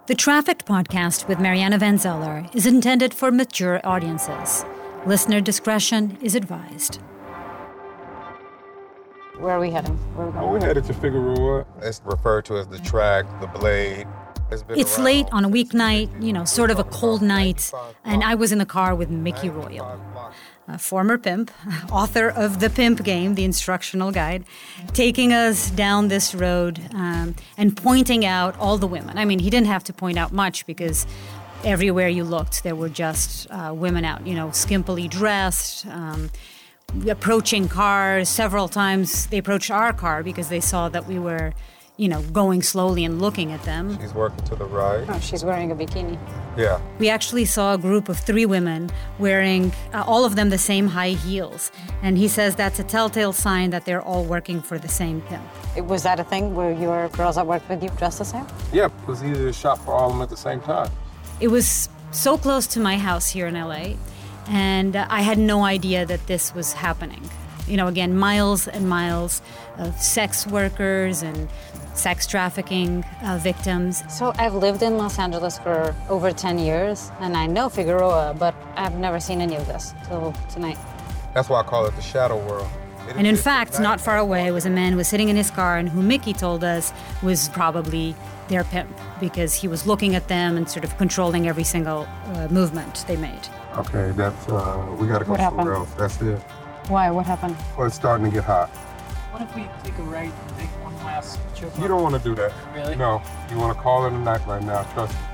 The Trafficked podcast with Mariana Van Zeller is intended for mature audiences. Listener discretion is advised. Where are we heading? We're headed to Figueroa. It's referred to as the track, the blade. It's late on a weeknight, sort of a cold night, and I was in the car with Mickey Royal, a former pimp, author of The Pimp Game, the instructional guide, taking us down this road and pointing out all the women. I mean, he didn't have to point out much because everywhere you looked, there were just women out, skimpily dressed, approaching cars. Several times they approached our car because they saw that we were going slowly and looking at them. She's working to the right. Oh, she's wearing a bikini. Yeah. We actually saw a group of 3 women wearing, all of them, the same high heels. And he says that's a telltale sign that they're all working for the same pimp. Was that a thing where your girls that worked with you dressed the same? Yeah, because he did a shop for all of them at the same time. It was so close to my house here in LA, and I had no idea that this was happening. Again, miles and miles of sex workers and sex trafficking victims. So I've lived in Los Angeles for over 10 years, and I know Figueroa, but I've never seen any of this till tonight. That's why I call it the shadow world. And in fact, not far away was a man who was sitting in his car and who Mickey told us was probably their pimp because he was looking at them and sort of controlling every single movement they made. Okay, that's, we gotta go somewhere else. That's it. Why? What happened? Well, it's starting to get hot. What if we take a right and take one last trip? You don't want to do that. Really? No. You want to call it a night right now, trust me.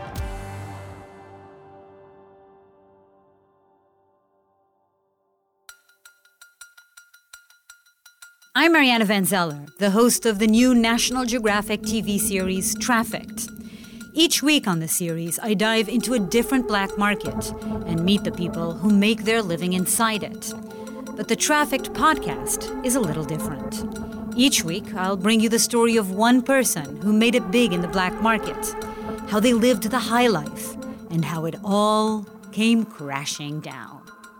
I'm Mariana Van Zeller, the host of the new National Geographic TV series Trafficked. Each week on the series, I dive into a different black market and meet the people who make their living inside it. But the Trafficked podcast is a little different. Each week, I'll bring you the story of one person who made it big in the black market, how they lived the high life, and how it all came crashing down.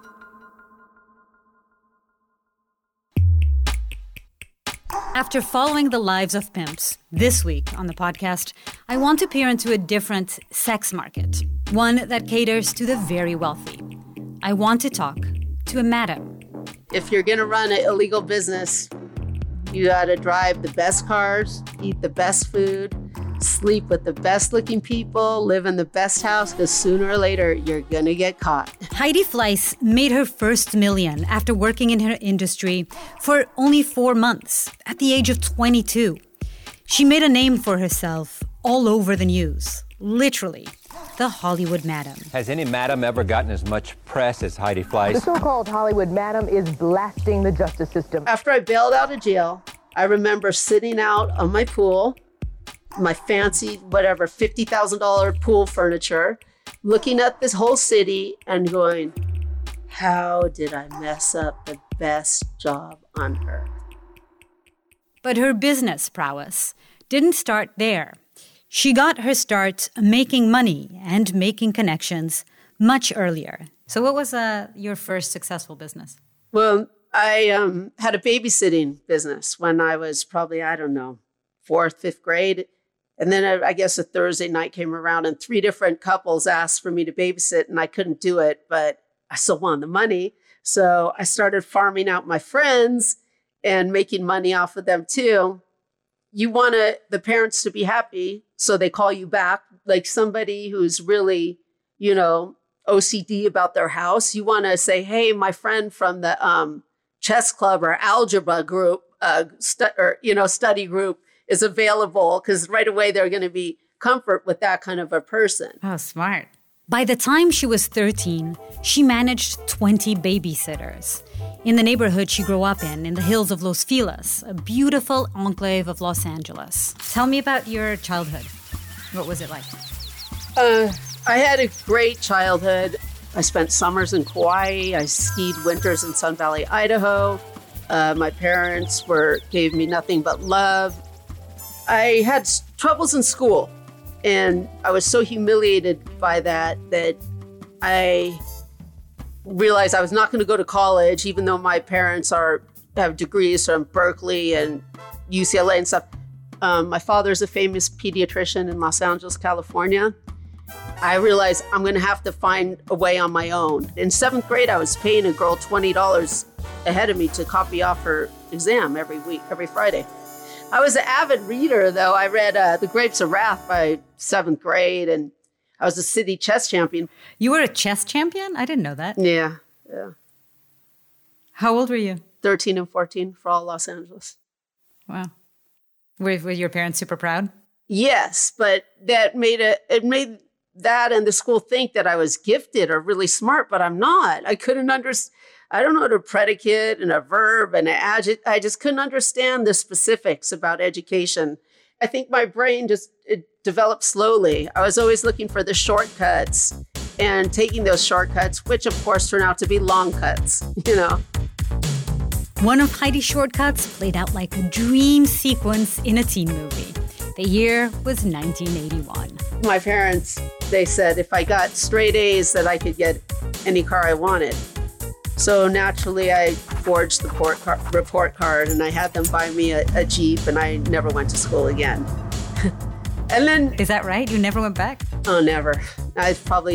After following the lives of pimps, this week on the podcast, I want to peer into a different sex market, one that caters to the very wealthy. I want to talk to a madam. If you're going to run an illegal business, you got to drive the best cars, eat the best food, sleep with the best looking people, live in the best house, because sooner or later, you're going to get caught. Heidi Fleiss made her first million after working in her industry for only 4 months, at the age of 22. She made a name for herself all over the news, literally. The Hollywood Madam. Has any madam ever gotten as much press as Heidi Fleiss? The so-called Hollywood Madam is blasting the justice system. After I bailed out of jail, I remember sitting out on my pool, my fancy, $50,000 pool furniture, looking at this whole city and going, how did I mess up the best job on earth? But her business prowess didn't start there. She got her start making money and making connections much earlier. So what was your first successful business? Well, I had a babysitting business when I was probably, 4th, 5th grade. And then I guess a Thursday night came around and 3 different couples asked for me to babysit and I couldn't do it, but I still wanted the money. So I started farming out my friends and making money off of them too. You want the parents to be happy, so they call you back, like somebody who's really, OCD about their house. You want to say, hey, my friend from the chess club or algebra group, study group is available, because right away they're going to be comfort with that kind of a person. Oh, smart. By the time she was 13, she managed 20 babysitters. In the neighborhood she grew up in the hills of Los Feliz, a beautiful enclave of Los Angeles. Tell me about your childhood. What was it like? I had a great childhood. I spent summers in Kauai. I skied winters in Sun Valley, Idaho. My parents gave me nothing but love. I had troubles in school, and I was so humiliated by that I realized I was not going to go to college, even though my parents have degrees from Berkeley and UCLA and stuff. My father's a famous pediatrician in Los Angeles, California. I realized I'm going to have to find a way on my own. In 7th grade, I was paying a girl $20 ahead of me to copy off her exam every week, every Friday. I was an avid reader, though. I read The Grapes of Wrath by 7th grade, and I was a city chess champion. You were a chess champion? I didn't know that. Yeah. How old were you? 13 and 14 for all Los Angeles. Wow. Were your parents super proud? Yes, but it made that and the school think that I was gifted or really smart, but I'm not. I couldn't understand. I don't know what a predicate and a verb and an adjective. I just couldn't understand the specifics about education. I think my brain it developed slowly. I was always looking for the shortcuts and taking those shortcuts, which of course turned out to be long cuts, One of Heidi's shortcuts played out like a dream sequence in a teen movie. The year was 1981. My parents, they said if I got straight A's that I could get any car I wanted. So naturally, I forged the report card and I had them buy me a Jeep, and I never went to school again. And then... Is that right? You never went back? Oh, never. I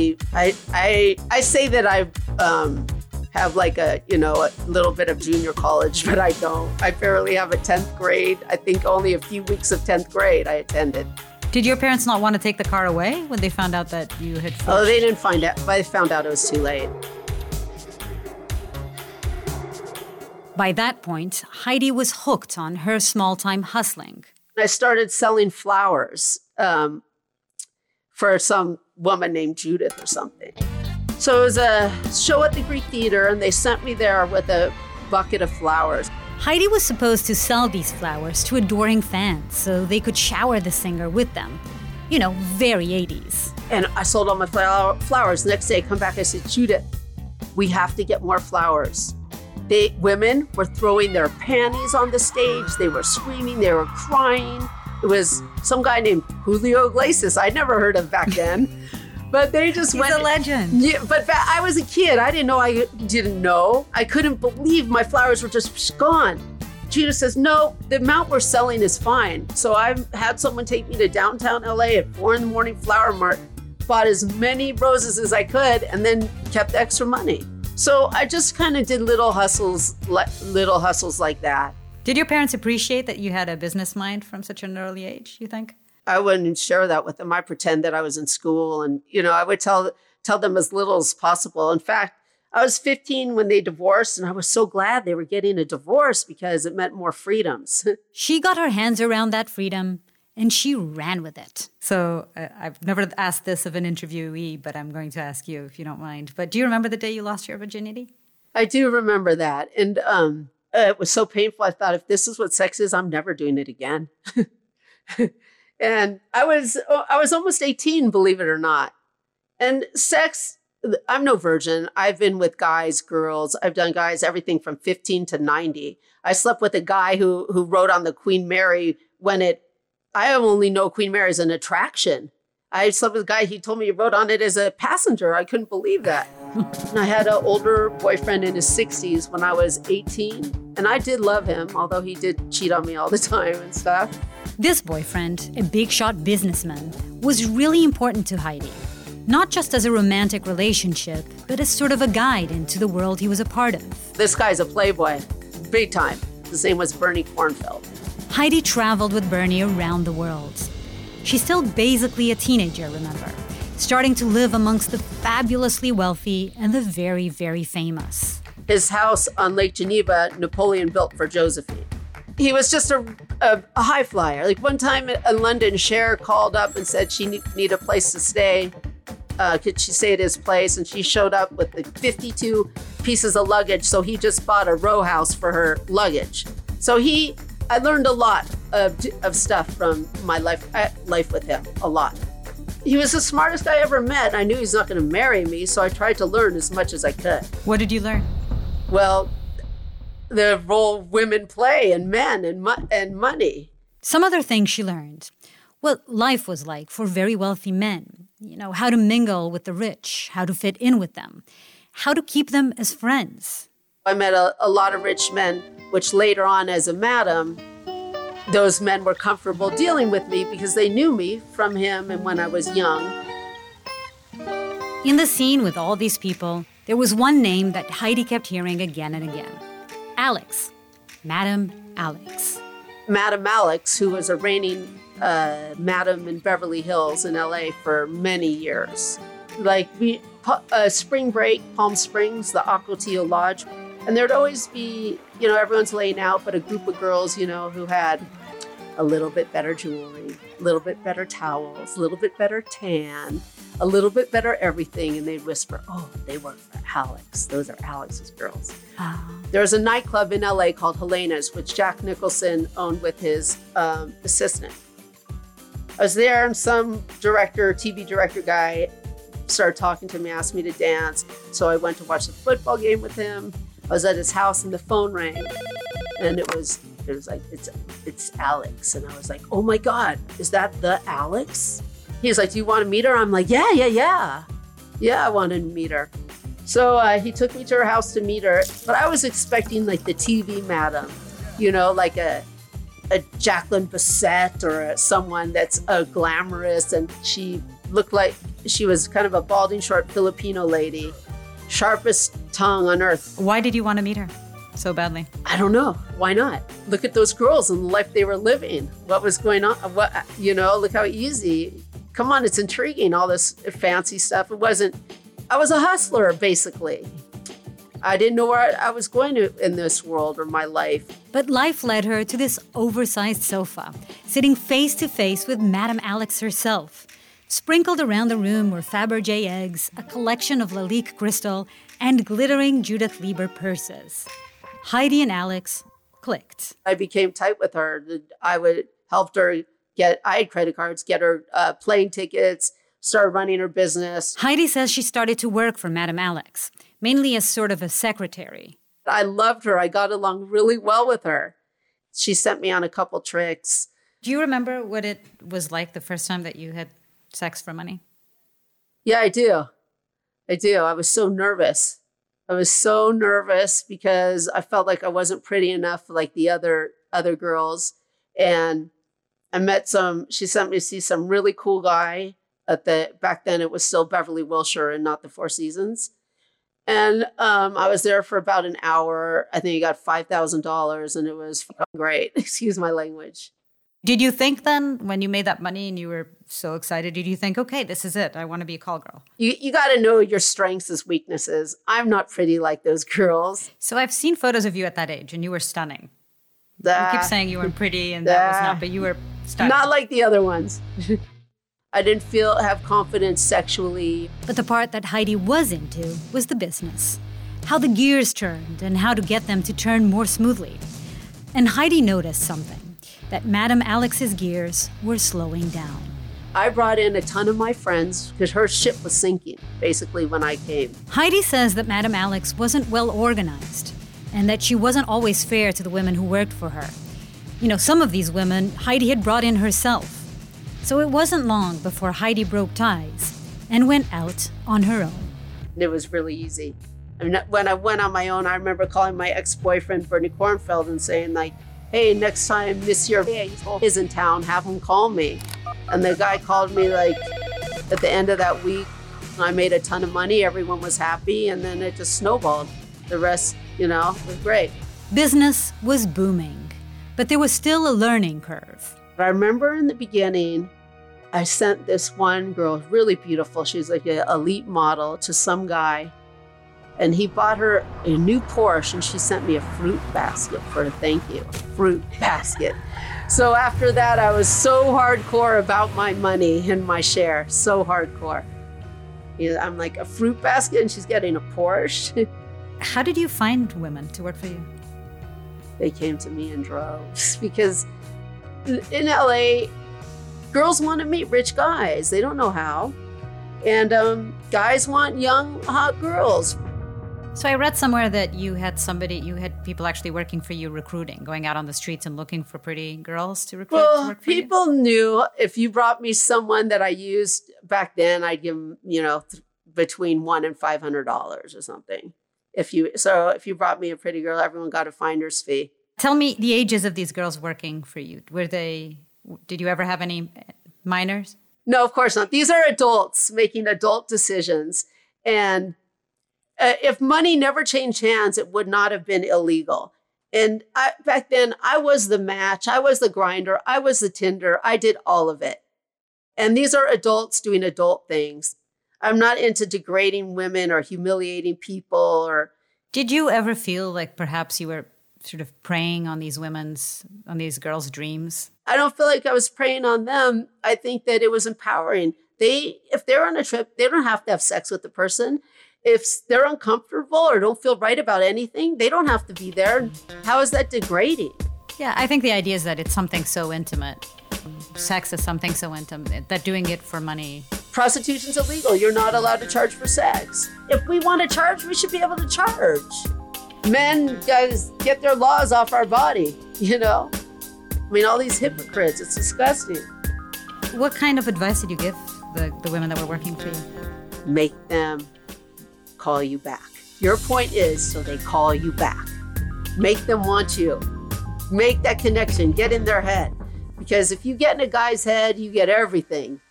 say that I have like a little bit of junior college, but I don't. I barely have a 10th grade. I think only a few weeks of 10th grade I attended. Did your parents not want to take the car away when they found out that you had forged? Oh, they didn't find out. They found out it was too late. By that point, Heidi was hooked on her small-time hustling. I started selling flowers for some woman named Judith or something. So it was a show at the Greek Theater, and they sent me there with a bucket of flowers. Heidi was supposed to sell these flowers to adoring fans so they could shower the singer with them. Very 80s. And I sold all my flowers. The next day I come back, I said, Judith, we have to get more flowers. Women were throwing their panties on the stage. They were screaming. They were crying. It was some guy named Julio Iglesias I'd never heard of back then. But they just went. He's a legend. Yeah, but I was a kid. I didn't know. I couldn't believe my flowers were just gone. Judith says, no, the amount we're selling is fine. So I had someone take me to downtown LA at 4 a.m, Flower Mart, bought as many roses as I could, and then kept extra money. So I just kind of did little hustles like that. Did your parents appreciate that you had a business mind from such an early age, you think? I wouldn't share that with them. I pretend that I was in school, and I would tell them as little as possible. In fact, I was 15 when they divorced, and I was so glad they were getting a divorce because it meant more freedoms. She got her hands around that freedom, and she ran with it. So I've never asked this of an interviewee, but I'm going to ask you if you don't mind. But do you remember the day you lost your virginity? I do remember that. And it was so painful. I thought, if this is what sex is, I'm never doing it again. And I was almost 18, believe it or not. And sex, I'm no virgin. I've been with guys, girls. I've done guys everything from 15 to 90. I slept with a guy who rode on the Queen Mary I only know Queen Mary as an attraction. I slept with a guy, he told me he rode on it as a passenger. I couldn't believe that. And I had an older boyfriend in his 60s when I was 18. And I did love him, although he did cheat on me all the time and stuff. This boyfriend, a big shot businessman, was really important to Heidi. Not just as a romantic relationship, but as sort of a guide into the world he was a part of. This guy's a playboy, big time. His name was Bernie Kornfeld. Heidi traveled with Bernie around the world. She's still basically a teenager, remember, starting to live amongst the fabulously wealthy and the very, very famous. His house on Lake Geneva, Napoleon built for Josephine. He was just a high flyer. Like one time in London, Cher called up and said she needed a place to stay. Could she stay at his place? And she showed up with the 52 pieces of luggage. So he just bought a row house for her luggage. So I learned a lot of stuff from my life with him, a lot. He was the smartest guy I ever met. I knew he's not going to marry me, so I tried to learn as much as I could. What did you learn? Well, the role women play in men and money. Some other things she learned. What life was like for very wealthy men. How to mingle with the rich, how to fit in with them, how to keep them as friends. I met a lot of rich men, which later on as a madam, those men were comfortable dealing with me because they knew me from him and when I was young. In the scene with all these people, there was one name that Heidi kept hearing again and again. Alex. Madam Alex. Madam Alex, who was a reigning madam in Beverly Hills in LA for many years. Like spring break, Palm Springs, the Ocotillo Lodge. And there'd always be, everyone's laying out, but a group of girls, who had a little bit better jewelry, a little bit better towels, a little bit better tan, a little bit better everything. And they'd whisper, oh, they work for Alex. Those are Alex's girls. There was a nightclub in LA called Helena's, which Jack Nicholson owned with his assistant. I was there and some TV director guy started talking to me, asked me to dance. So I went to watch the football game with him. I was at his house and the phone rang. And it was like, it's Alex. And I was like, oh my God, is that the Alex? He's like, do you want to meet her? I'm like, yeah. Yeah, I wanted to meet her. So he took me to her house to meet her. But I was expecting like the TV madam, like a Jacqueline Bisset or someone that's glamorous. And she looked like she was kind of a balding, short Filipino lady. Sharpest tongue on earth. Why did you want to meet her so badly? I don't know. Why not? Look at those girls and the life they were living. What was going on? Look how easy. Come on, it's intriguing, all this fancy stuff. I was a hustler, basically. I didn't know where I was going to in this world or my life. But life led her to this oversized sofa, sitting face to face with Madame Alex herself. Sprinkled around the room were Fabergé eggs, a collection of Lalique crystal, and glittering Judith Lieber purses. Heidi and Alex clicked. I became tight with her. I would help her I had credit cards, get her plane tickets, start running her business. Heidi says she started to work for Madame Alex, mainly as sort of a secretary. I loved her. I got along really well with her. She sent me on a couple tricks. Do you remember what it was like the first time that you had sex for money? Yeah, I do. I was so nervous. Because I felt like I wasn't pretty enough like the other girls. And I met she sent me to see some really cool guy back then it was still Beverly Wilshire and not the Four Seasons. And I was there for about an hour. I think I got $5,000 and it was great. Excuse my language. Did you think then, when you made that money and you were so excited, did you think, okay, this is it, I want to be a call girl? You got to know your strengths as weaknesses. I'm not pretty like those girls. So I've seen photos of you at that age, and you were stunning. You keep saying you weren't pretty, and that was not, but you were stunning. Not like the other ones. I didn't have confidence sexually. But the part that Heidi was into was the business. How the gears turned, and how to get them to turn more smoothly. And Heidi noticed something. That Madame Alex's gears were slowing down. I brought in a ton of my friends because her ship was sinking, basically, when I came. Heidi says that Madame Alex wasn't well organized and that she wasn't always fair to the women who worked for her. Some of these women Heidi had brought in herself. So it wasn't long before Heidi broke ties and went out on her own. It was really easy. When I went on my own, I remember calling my ex-boyfriend, Bernie Kornfeld, and saying, hey, next time Monsieur is in town, have him call me. And the guy called me at the end of that week. I made a ton of money. Everyone was happy. And then it just snowballed. The rest, was great. Business was booming, but there was still a learning curve. I remember in the beginning, I sent this one girl, really beautiful. She's like an elite model, to some guy. And he bought her a new Porsche, and she sent me a fruit basket for a thank you. Fruit basket. So after that, I was so hardcore about my money and my share. So hardcore. I'm like, a fruit basket, and she's getting a Porsche. How did you find women to work for you? They came to me in droves because in LA, girls want to meet rich guys. They don't know how. And guys want young, hot girls. So I read somewhere that you had people actually working for you, recruiting, going out on the streets and looking for pretty girls to recruit. Well, to work for people knew if you brought me someone that I used back then, I'd give them, between $100 and $500 or something. If you brought me a pretty girl, everyone got a finder's fee. Tell me the ages of these girls working for you. Did you ever have any minors? No, of course not. These are adults making adult decisions. And if money never changed hands, it would not have been illegal. And back then, I was the match. I was the grinder. I was the Tinder. I did all of it. And these are adults doing adult things. I'm not into degrading women or humiliating people. Did you ever feel like perhaps you were sort of preying on these girls' dreams? I don't feel like I was preying on them. I think that it was empowering. If they're on a trip, they don't have to have sex with the person. If they're uncomfortable or don't feel right about anything, they don't have to be there. How is that degrading? Yeah, I think the idea is that it's something so intimate. Sex is something so intimate that doing it for money. Prostitution's illegal. You're not allowed to charge for sex. If we want to charge, we should be able to charge. Men, guys, get their laws off our body, I mean, all these hypocrites, it's disgusting. What kind of advice did you give the women that were working for you? Make them call you back. Your point is so they call you back. Make them want you. Make that connection. Get in their head. Because if you get in a guy's head, you get everything.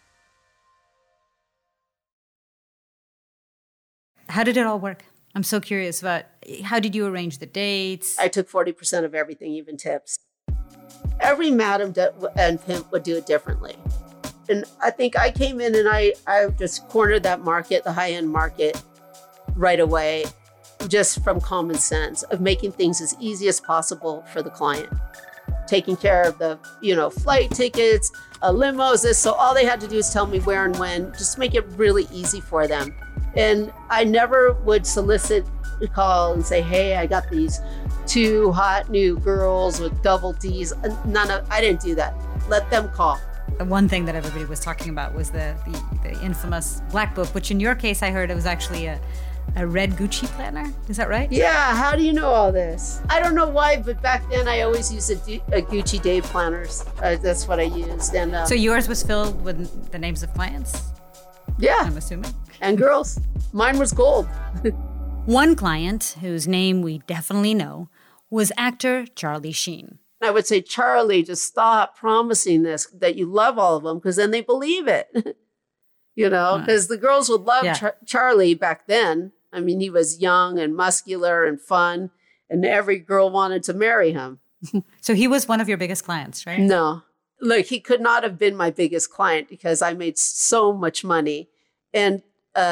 How did it all work? I'm so curious about how did you arrange the dates? I took 40% of everything, even tips. Every madam and pimp would do it differently. And I think I came in and I just cornered that market, the high-end market, right away, just from common sense of making things as easy as possible for the client. Taking care of the, flight tickets, limos, so all they had to do is tell me where and when, just make it really easy for them. And I never would solicit a call and say, hey, I got these 2 hot new girls with double D's. I didn't do that. Let them call. The one thing that everybody was talking about was the infamous Black Book, which in your case, I heard it was actually a red Gucci planner. Is that right? Yeah. How do you know all this? I don't know why, but back then I always used a Gucci day planners. That's what I used. And so yours was filled with the names of clients? Yeah. I'm assuming. And girls. Mine was gold. One client, whose name we definitely know, was actor Charlie Sheen. I would say, Charlie, just stop promising this, that you love all of them, because then they believe it. Because the girls would love Charlie back then. I mean, he was young and muscular and fun, and every girl wanted to marry him. So he was one of your biggest clients, right? No. Look, he could not have been my biggest client because I made so much money. And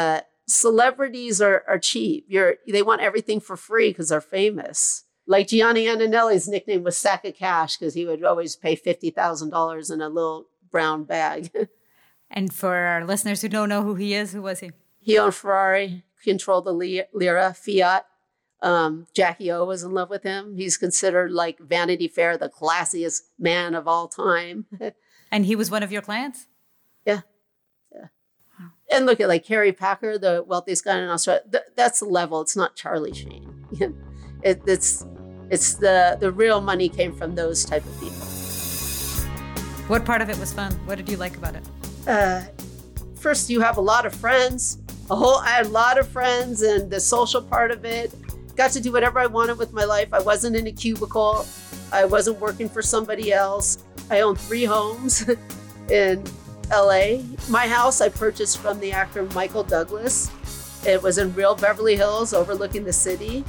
celebrities are cheap. They want everything for free because they're famous. Like Gianni Antonelli's nickname was Sack of Cash because he would always pay $50,000 in a little brown bag. And for our listeners who don't know who he is, who was he? He owned Ferrari, controlled the Lira, Fiat. Jackie O was in love with him. He's considered like Vanity Fair, the classiest man of all time. And he was one of your clients? Yeah. And look at like Harry Packer, the wealthiest guy in Australia. That's the level. It's not Charlie Sheen. It's the real money came from those type of people. What part of it was fun? What did you like about it? First, you have a lot of friends. I had a lot of friends, and the social part of it. Got to do whatever I wanted with my life. I wasn't in a cubicle. I wasn't working for somebody else. I owned 3 homes in LA. My house I purchased from the actor Michael Douglas. It was in real Beverly Hills overlooking the city.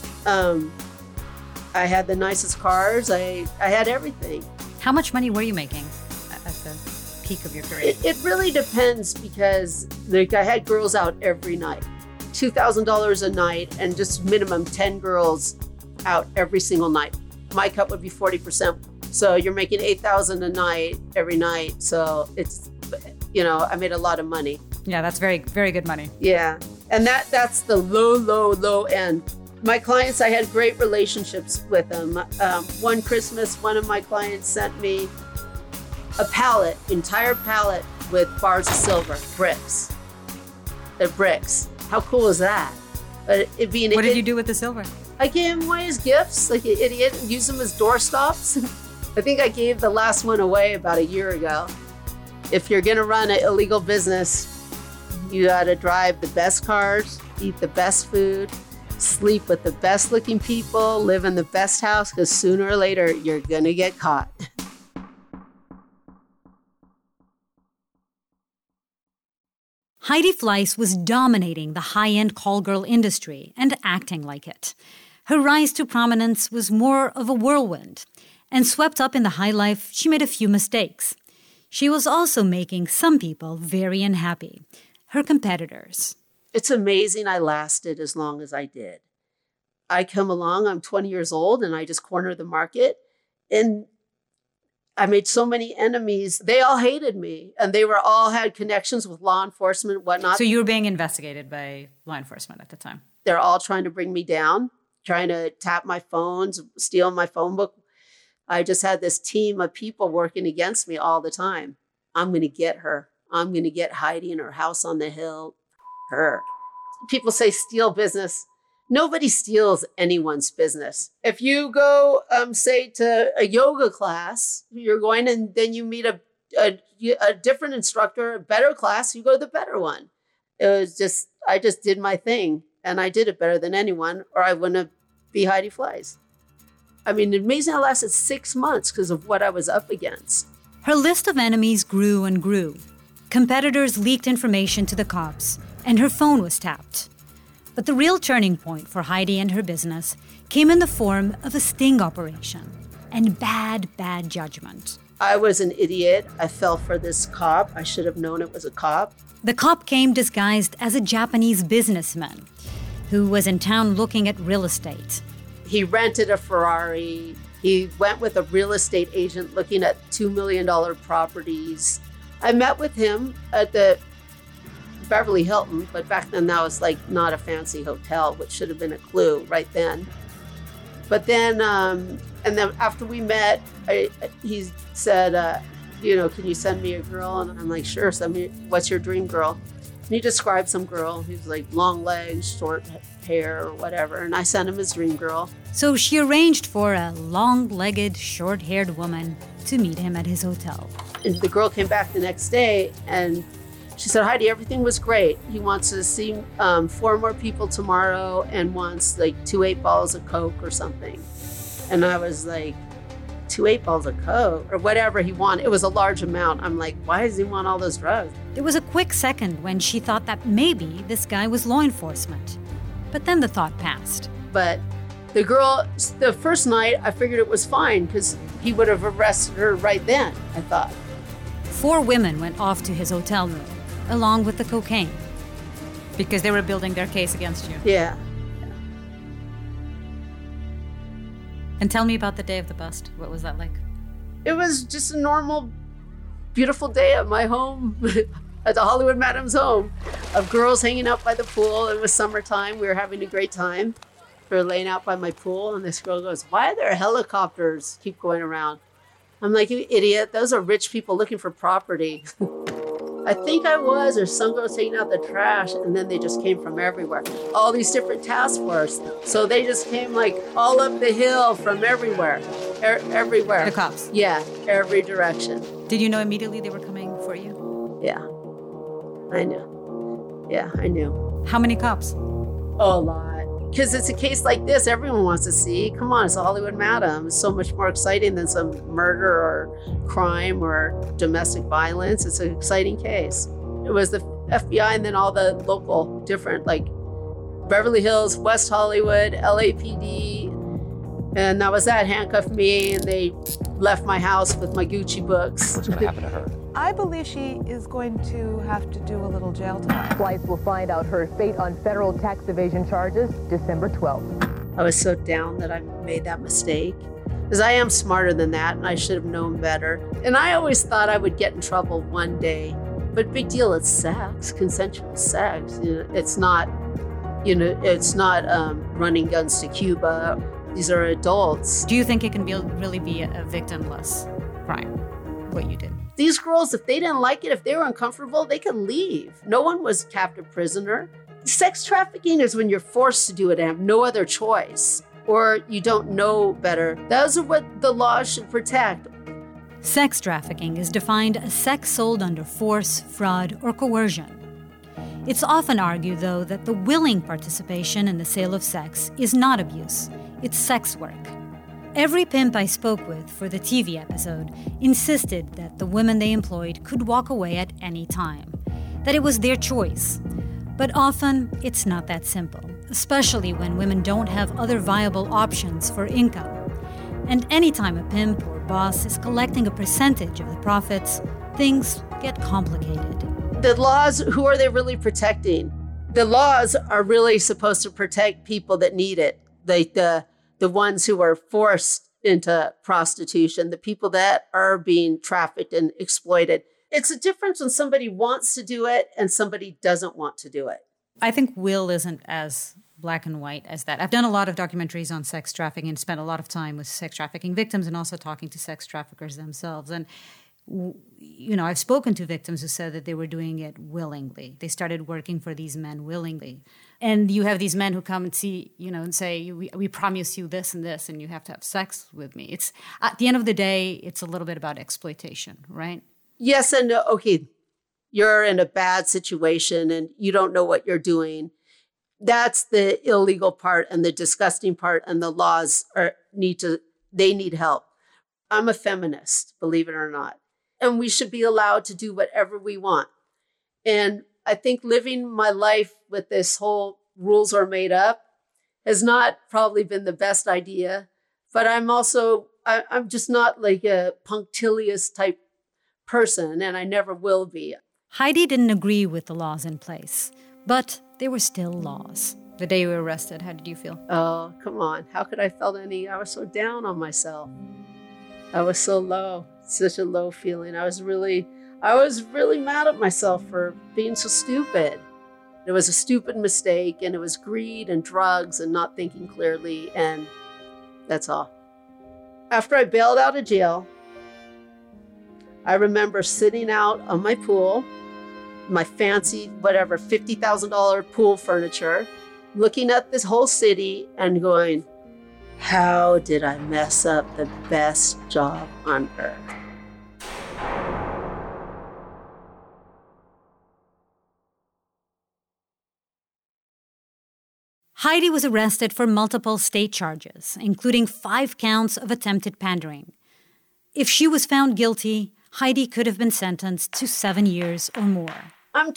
I had the nicest cars. I had everything. How much money were you making at the peak of your career? It really depends because I had girls out every night. $2,000 a night and just minimum 10 girls out every single night. My cut would be 40%. So you're making $8,000 a night every night. So it's, I made a lot of money. Yeah, that's very, very good money. Yeah. And that's the low end. My clients, I had great relationships with them. One Christmas, one of my clients sent me a entire pallet with bars of silver, bricks. They're bricks. How cool is that? What did you do with the silver? I gave them away as gifts, like an idiot, and used them as doorstops. I think I gave the last one away about a year ago. If you're going to run an illegal business, you got to drive the best cars, eat the best food, Sleep with the best looking people, live in the best house, because sooner or later, you're gonna get caught. Heidi Fleiss was dominating the high-end call girl industry and acting like it. Her rise to prominence was more of a whirlwind, and swept up in the high life, she made a few mistakes. She was also making some people very unhappy, her competitors. It's amazing I lasted as long as I did. I come along, I'm 20 years old, and I just cornered the market, and I made so many enemies. They all hated me, and they were all had connections with law enforcement, whatnot. So you were being investigated by law enforcement at the time? They're all trying to bring me down, trying to tap my phones, steal my phone book. I just had this team of people working against me all the time. I'm going to get her. I'm going to get Heidi in her house on the hill. Her. People say steal business. Nobody steals anyone's business. If you go, say, to a yoga class, you're going and then you meet a different instructor, a better class, you go to the better one. It was just, I just did my thing, and I did it better than anyone, or I wouldn't be Heidi Fleiss. I mean, amazing I lasted 6 months because of what I was up against. Her list of enemies grew and grew. Competitors leaked information to the cops, and her phone was tapped. But the real turning point for Heidi and her business came in the form of a sting operation and bad judgment. I was an idiot. I fell for this cop. I should have known it was a cop. The cop came disguised as a Japanese businessman who was in town looking at real estate. He rented a Ferrari. He went with a real estate agent looking at $2 million properties. I met with him at the Beverly Hilton, but back then that was like not a fancy hotel, which should have been a clue right then. But then, and then after we met, he said, can you send me a girl? And I'm like, sure, send me, what's your dream girl? And he described some girl who's like long legs, short hair or whatever. And I sent him his dream girl. So she arranged for a long-legged, short-haired woman to meet him at his hotel. And the girl came back the next day and she said, Heidi, everything was great. He wants to see 4 more people tomorrow and wants like 2 8-balls of Coke or something. And I was like, 2 8-balls of Coke or whatever he wanted. It was a large amount. I'm like, why does he want all those drugs? There was a quick second when she thought that maybe this guy was law enforcement. But then the thought passed. But the girl, the first night, I figured it was fine because he would have arrested her right then, I thought. 4 women went off to his hotel room, along with the cocaine. Because they were building their case against you. Yeah. And tell me about the day of the bust. What was that like? It was just a normal, beautiful day at my home, at the Hollywood Madam's home, of girls hanging out by the pool. It was summertime. We were having a great time. We were laying out by my pool, and this girl goes, why are there helicopters keep going around? I'm like, you idiot. Those are rich people looking for property. I think I was, or some girls taking out the trash, and then they just came from everywhere. All these different task force. So they just came like all up the hill from everywhere. Everywhere. The cops? Yeah, every direction. Did you know immediately they were coming for you? Yeah, I knew. Yeah, I knew. How many cops? A lot. Because it's a case like this, everyone wants to see. Come on, it's a Hollywood Madam. It's so much more exciting than some murder or crime or domestic violence. It's an exciting case. It was the FBI and then all the local different, like Beverly Hills, West Hollywood, LAPD. And that was that, handcuffed me, and they left my house with my Gucci books. What's going to happen to her? I believe she is going to have to do a little jail time. Fleiss will find out her fate on federal tax evasion charges December 12th. I was so down that I made that mistake. Because I am smarter than that, and I should have known better. And I always thought I would get in trouble one day. But big deal, it's sex, consensual sex. It's not, running guns to Cuba. These are adults. Do you think it can really be a victimless crime, what you did? These girls, if they didn't like it, if they were uncomfortable, they could leave. No one was captive prisoner. Sex trafficking is when you're forced to do it and have no other choice, or you don't know better. Those are what the law should protect. Sex trafficking is defined as sex sold under force, fraud, or coercion. It's often argued, though, that the willing participation in the sale of sex is not abuse, it's sex work. Every pimp I spoke with for the TV episode insisted that the women they employed could walk away at any time, that it was their choice. But often, it's not that simple, especially when women don't have other viable options for income. And anytime a pimp or boss is collecting a percentage of the profits, things get complicated. The laws, who are they really protecting? The laws are really supposed to protect people that need it, like the ones who are forced into prostitution, the people that are being trafficked and exploited. It's a difference when somebody wants to do it and somebody doesn't want to do it. I think will isn't as black and white as that. I've done a lot of documentaries on sex trafficking and spent a lot of time with sex trafficking victims and also talking to sex traffickers themselves. And, I've spoken to victims who said that they were doing it willingly. They started working for these men willingly. And you have these men who come and see, and say, we promise you this and this, and you have to have sex with me. It's at the end of the day, it's a little bit about exploitation, right? Yes and no. Okay, you're in a bad situation and you don't know what you're doing. That's the illegal part and the disgusting part, and the laws need help. I'm a feminist, believe it or not. And we should be allowed to do whatever we want. And I think living my life with this whole rules are made up has not probably been the best idea. But I'm just not like a punctilious type person, and I never will be. Heidi didn't agree with the laws in place, but they were still laws. The day you were arrested, how did you feel? Oh, come on. How could I felt any? I was so down on myself. I was so low, such a low feeling. I was really mad at myself for being so stupid. It was a stupid mistake, and it was greed and drugs and not thinking clearly, and that's all. After I bailed out of jail, I remember sitting out on my pool, my fancy, $50,000 pool furniture, looking at this whole city and going, how did I mess up the best job on earth? Heidi was arrested for multiple state charges, including 5 counts of attempted pandering. If she was found guilty, Heidi could have been sentenced to 7 years or more. I'm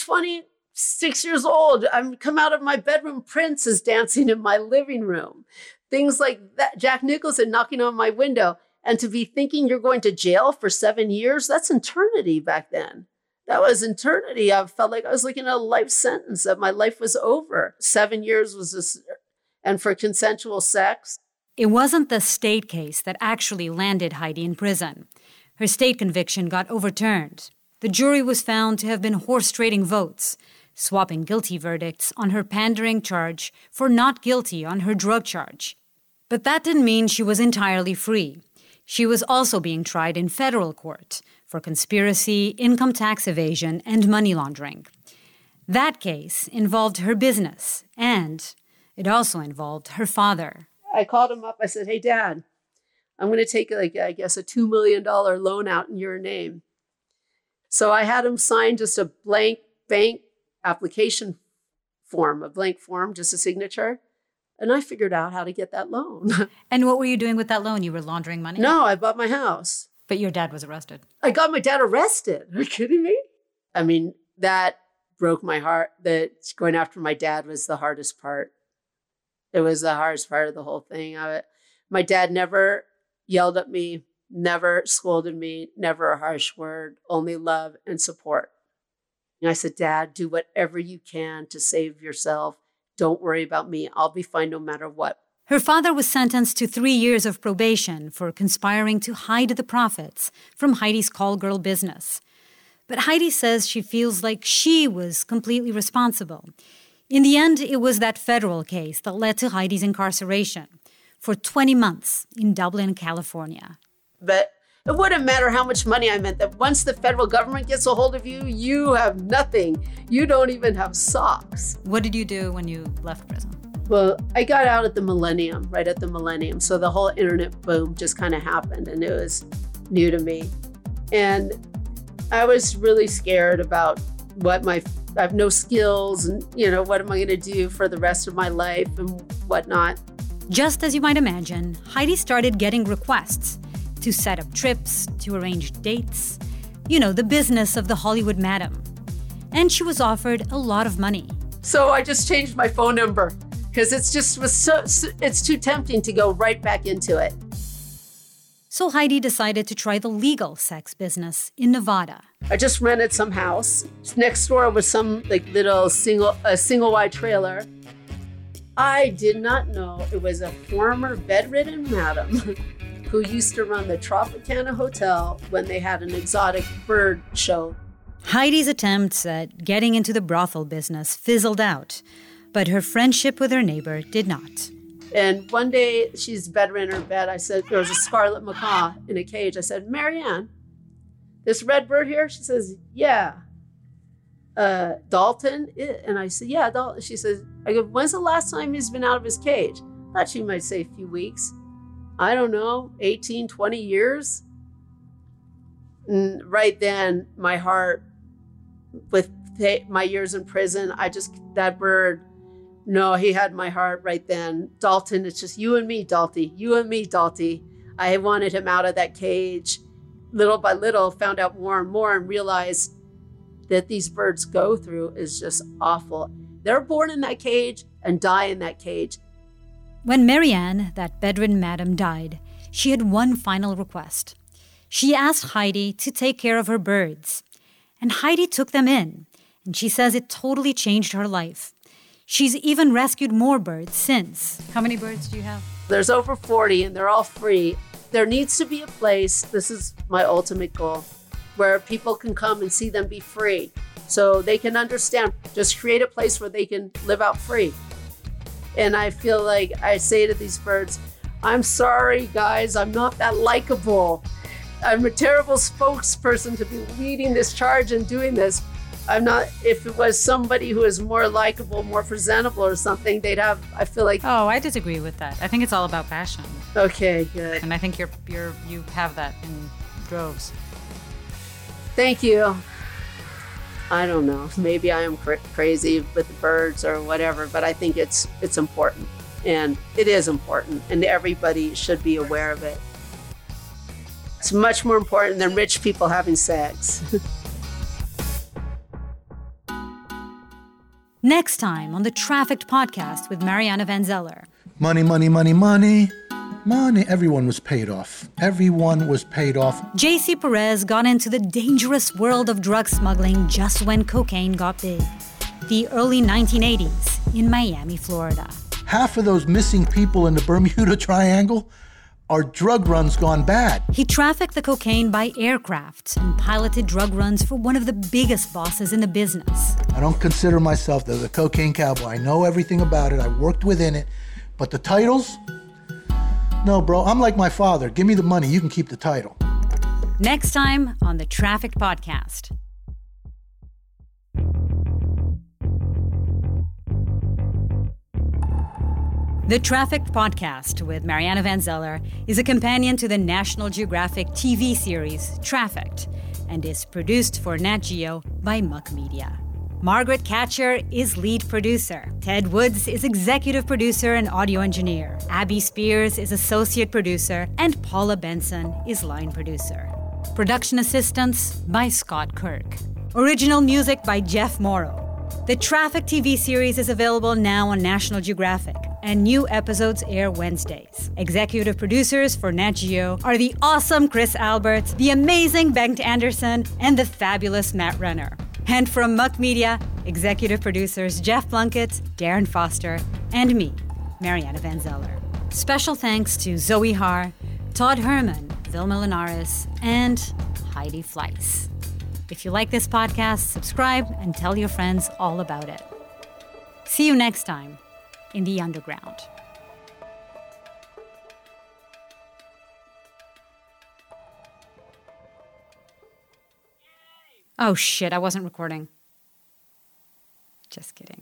26 years old. I'm come out of my bedroom. Prince is dancing in my living room. Things like that. Jack Nicholson knocking on my window. And to be thinking you're going to jail for 7 years, that's eternity back then. That was eternity. I felt like I was looking at a life sentence, that my life was over. 7 years was this, and for consensual sex. It wasn't the state case that actually landed Heidi in prison. Her state conviction got overturned. The jury was found to have been horse-trading votes, swapping guilty verdicts on her pandering charge for not guilty on her drug charge. But that didn't mean she was entirely free. She was also being tried in federal court for conspiracy, income tax evasion, and money laundering. That case involved her business, and it also involved her father. I called him up. I said, hey, Dad, I'm going to take, a $2 million loan out in your name. So I had him sign just a blank bank application form, a blank form, just a signature. And I figured out how to get that loan. And what were you doing with that loan? You were laundering money? No, I bought my house. But your dad was arrested. I got my dad arrested. Are you kidding me? I mean, that broke my heart. That going after my dad was the hardest part. It was the hardest part of the whole thing. My dad never yelled at me, never scolded me, never a harsh word, only love and support. And I said, Dad, do whatever you can to save yourself. Don't worry about me. I'll be fine no matter what. Her father was sentenced to 3 years of probation for conspiring to hide the profits from Heidi's call girl business. But Heidi says she feels like she was completely responsible. In the end, it was that federal case that led to Heidi's incarceration for 20 months in Dublin, California. But it wouldn't matter how much money I meant. That once the federal government gets a hold of you, you have nothing. You don't even have socks. What did you do when you left prison? Well, I got out at the millennium, right at the millennium. So the whole internet boom just kind of happened, and it was new to me. And I was really scared about what my I have no skills and, what am I going to do for the rest of my life and whatnot. Just as you might imagine, Heidi started getting requests to set up trips, to arrange dates, the business of the Hollywood madam. And she was offered a lot of money. So I just changed my phone number because it's too tempting to go right back into it. So Heidi decided to try the legal sex business in Nevada. I just rented some house. Next door was some little single wide trailer. I did not know it was a former bedridden madam who used to run the Tropicana Hotel when they had an exotic bird show. Heidi's attempts at getting into the brothel business fizzled out, but her friendship with her neighbor did not. And one day, she's bedridden in her bed. I said, there was a scarlet macaw in a cage. I said, Marianne, this red bird here? She says, yeah. Dalton? And I said, yeah, Dalton. She says, I go, when's the last time he's been out of his cage? I thought she might say a few weeks. I don't know, 18, 20 years? And right then, my heart, with my years in prison, that bird, no, he had my heart right then. Dalton, it's just you and me, Dalty. You and me, Dalty. I wanted him out of that cage. Little by little, found out more and more and realized that these birds go through is just awful. They're born in that cage and die in that cage. When Marianne, that bedridden madam, died, she had one final request. She asked Heidi to take care of her birds. And Heidi took them in, and she says it totally changed her life. She's even rescued more birds since. How many birds do you have? There's over 40, and they're all free. There needs to be a place, this is my ultimate goal, where people can come and see them be free so they can understand. Just create a place where they can live out free. And I feel like I say to these birds, I'm sorry, guys, I'm not that likable. I'm a terrible spokesperson to be leading this charge and doing this. I'm not, if it was somebody who is more likable, more presentable or something, they'd have, I feel like. Oh, I disagree with that. I think it's all about passion. Okay, good. And I think you have that in droves. Thank you. I don't know. Maybe I am crazy with the birds or whatever, but I think it's important. And it is important, and everybody should be aware of it. It's much more important than rich people having sex. Next time on the Trafficked podcast with Mariana Van Zeller. Money, money, money, money. Money. Everyone was paid off. Everyone was paid off. JC Perez got into the dangerous world of drug smuggling just when cocaine got big. The early 1980s in Miami, Florida. Half of those missing people in the Bermuda Triangle are drug runs gone bad. He trafficked the cocaine by aircraft and piloted drug runs for one of the biggest bosses in the business. I don't consider myself the cocaine cowboy. I know everything about it. I worked within it. But the titles? No, bro. I'm like my father. Give me the money. You can keep the title. Next time on the Trafficked podcast. The Trafficked podcast with Mariana Van Zeller is a companion to the National Geographic TV series Trafficked and is produced for Nat Geo by Muck Media. Margaret Catcher is lead producer. Ted Woods is executive producer and audio engineer. Abby Spears is associate producer, and Paula Benson is line producer. Production assistance by Scott Kirk. Original music by Jeff Morrow. The Traffic TV series is available now on National Geographic, and new episodes air Wednesdays. Executive producers for Nat Geo are the awesome Chris Albert, the amazing Bengt Anderson, and the fabulous Matt Renner. And from Muck Media, executive producers Jeff Plunkett, Darren Foster, and me, Mariana Van Zeller. Special thanks to Zoe Haar, Todd Herman, Vilma Linares, and Heidi Fleiss. If you like this podcast, subscribe and tell your friends all about it. See you next time in the underground. Oh shit, I wasn't recording. Just kidding.